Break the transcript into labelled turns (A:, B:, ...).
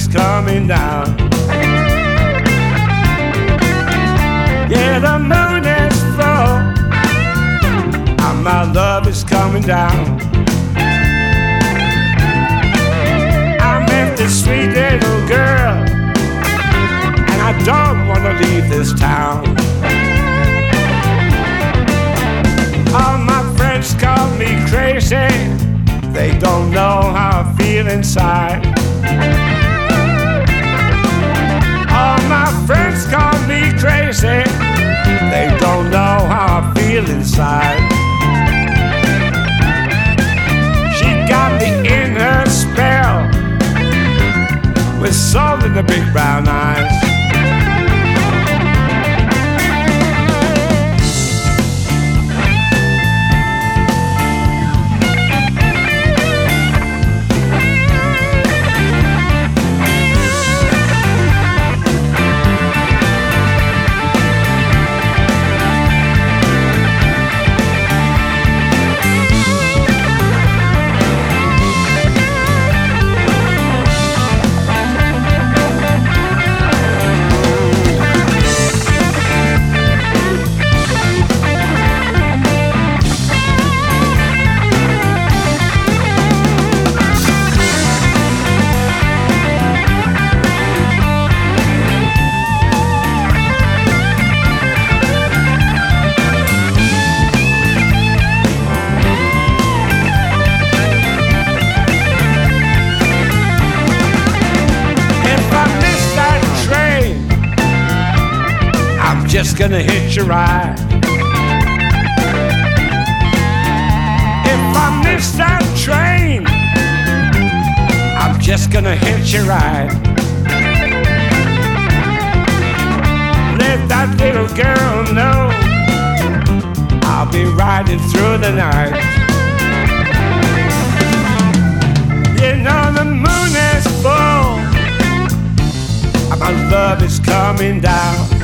A: is coming down. Yeah, the moon is full, and my love is coming down. I met this sweet little girl, and I don't want to leave this town. All my friends call me crazy, they don't know how I feel inside. All my friends call me crazy, they don't know how I feel inside. She got me in her spell, with soul in the big brown eyes. Just gonna hitch a ride. If I miss that train, I'm just gonna hitch a ride. Let that little girl know I'll be riding through the night. You know the moon is full, and my love is coming down.